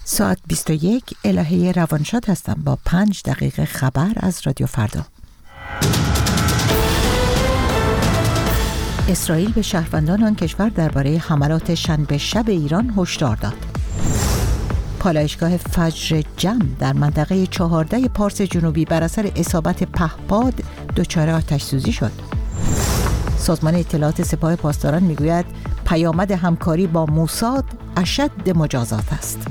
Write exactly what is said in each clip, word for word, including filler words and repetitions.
ساعت بیست و یک الهه روانشاد هستم با پنج دقیقه خبر از رادیو فردا. اسرائیل به شهروندان آن کشور درباره حملات شنبه شب ایران هشدار داد. پالایشگاه فجر جم در منطقه چهارده پارس جنوبی بر اثر اصابت پهپاد دچار آتش سوزی شد. سازمان اطلاعات سپاه پاسداران میگوید پیامد همکاری با موساد اشد مجازات است.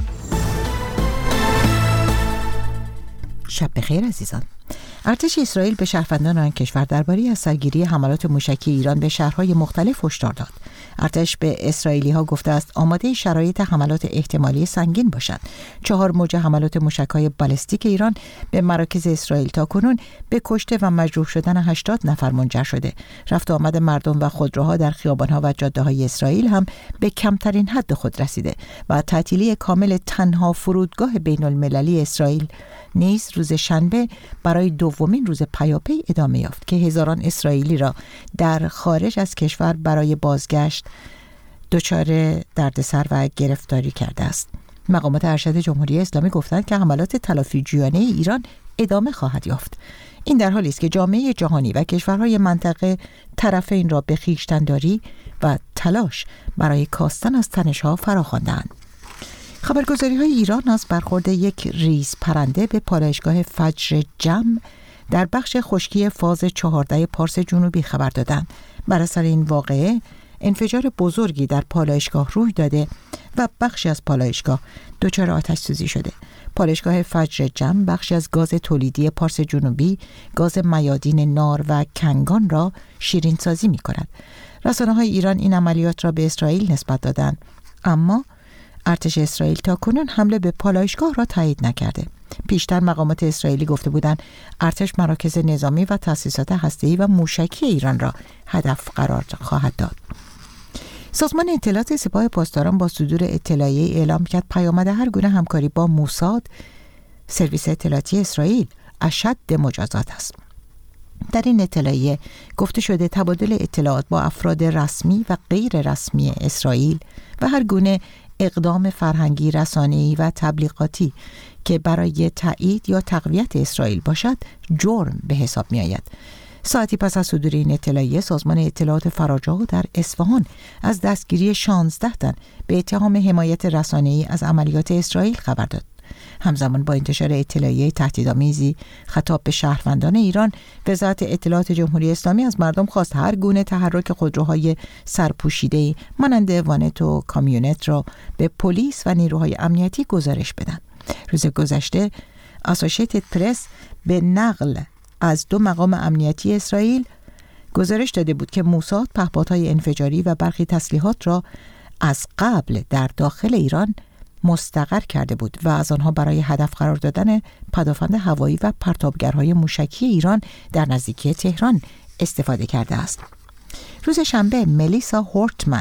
شب بخیر عزیزان. ارتش اسرائیل به شهروندان آن کشور درباره از سرگیری حملات موشکی ایران به شهرهای مختلف هشدار داد. ارتش به اسرائیلی‌ها گفته است آماده شرایط حملات احتمالی سنگین باشند. چهار موج حملات موشک‌های بالستیک ایران به مراکز اسرائیل تاکنون به کشته و مجروح شدن هشتاد نفر منجر شده. رفت و آمد مردم و خودروها در خیابان‌ها و جاده‌های اسرائیل هم به کمترین حد خود رسیده و تعطیلی کامل تنها فرودگاه بین‌المللی اسرائیل نیز روز شنبه برای دومین روز پیاپی ادامه یافت که هزاران اسرائیلی را در خارج از کشور برای بازگشت دچار دردسر و گرفتاری کرده است. مقامات ارشد جمهوری اسلامی گفتند که حملات تلافی‌جویانه ایران ادامه خواهد یافت. این در حالی است که جامعه جهانی و کشورهای منطقه طرفین را به خویشتن‌داری و تلاش برای کاستن از تنش‌ها فراخواندند. خبرگزاری‌های ایران از برخورد یک ریز پرنده به پالایشگاه فجر جم در بخش خشکی فاز چهارده پارس جنوبی خبر دادند. بر اثر این واقعه انفجار بزرگی در پالایشگاه روی داده و بخشی از پالایشگاه دچار آتش سوزی شده. پالایشگاه فجر جم بخشی از گاز تولیدی پارس جنوبی، گاز میادین نار و کنگان را شیرین سازی می کند. رسانه‌های ایران این عملیات را به اسرائیل نسبت دادند، اما ارتش اسرائیل تا کنون حمله به پالایشگاه را تایید نکرده. پیشتر مقامات اسرائیلی گفته بودند ارتش مراکز نظامی و تأسیسات هسته‌ای و موشکی ایران را هدف قرار خواهد داد. سازمان اطلاعات سپاه پاسداران با صدور اطلاعیه اعلام کرد پیامد هر گونه همکاری با موساد، سرویس اطلاعاتی اسرائیل، اشد مجازات است. در این اطلاعیه گفته شده تبادل اطلاعات با افراد رسمی و غیر رسمی اسرائیل و هر گونه اقدام فرهنگی، رسانه‌ای و تبلیغاتی که برای تایید یا تقویت اسرائیل باشد جرم به حساب می آید. ساعتی پس از صدور این اطلاعیه سازمان اطلاعات فراجا در اصفهان از دستگیری شانزده تن به اتهام حمایت رسانه‌ای از عملیات اسرائیل خبر داد. همزمان با انتشار اطلاعیه تهدیدآمیزی خطاب به شهروندان ایران، وزارت اطلاعات جمهوری اسلامی از مردم خواست هر گونه تحرک خودروهای سرپوشیده مانند وانت و کامیونت را به پلیس و نیروهای امنیتی گزارش بدن. روز گذشته اسوسییتد پرس به نقل از دو مقام امنیتی اسرائیل گزارش داده بود که موساد پهپادهای انفجاری و برخی تسلیحات را از قبل در داخل ایران مستقر کرده بود و از آنها برای هدف قرار دادن پدافند هوایی و پرتابگرهای موشکی ایران در نزدیکی تهران استفاده کرده است. روز شنبه ملیسا هورتمن،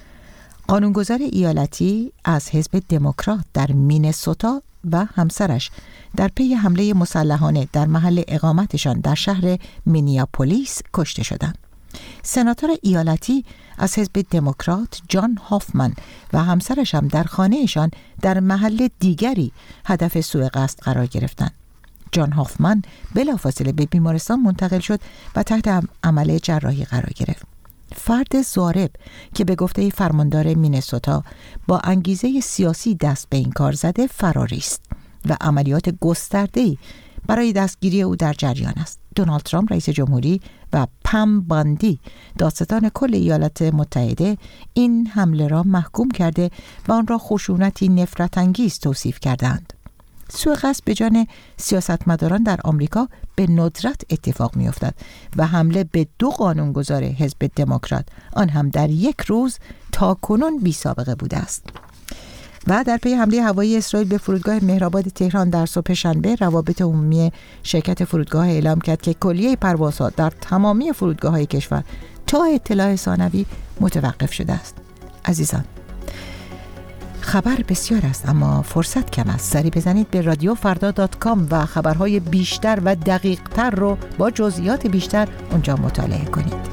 قانونگذار ایالتی از حزب دموکرات در مینسوتا و همسرش در پی حمله مسلحانه در محل اقامتشان در شهر مینیاپولیس کشته شدند. سناتور ایالتی از حزب دموکرات جان هافمن و همسرش هم در خانهشان در محل دیگری هدف سوء قصد قرار گرفتند. جان هافمن بلافاصله به بیمارستان منتقل شد و تحت عمل جراحی قرار گرفت. فرد ضارب که به گفته فرماندار مینسوتا با انگیزه سیاسی دست به این کار زده فراری است و عملیات گسترده‌ای برای دستگیری او در جریان است. دونالد ترامپ رئیس جمهوری و پم باندی دادستان کل ایالات متحده این حمله را محکوم کرده و آن را خشونتی نفرت انگیز توصیف کردند. سوء قصد به جان سیاستمداران در آمریکا به ندرت اتفاق می‌افتد و حمله به دو قانونگذار حزب دموکرات آن هم در یک روز تا کنون بی سابقه بوده است. و در پی حمله هوایی اسرائیل به فرودگاه مهرآباد تهران در صبح شنبه، روابط عمومی شرکت فرودگاه اعلام کرد که کلیه پروازها در تمامی فرودگاه‌های کشور تا اطلاع ثانوی متوقف شده است. عزیزان، خبر بسیار است اما فرصت کم است. سری بزنید به رادیو فردا دات کام و خبرهای بیشتر و دقیق تر رو با جزئیات بیشتر اونجا مطالعه کنید.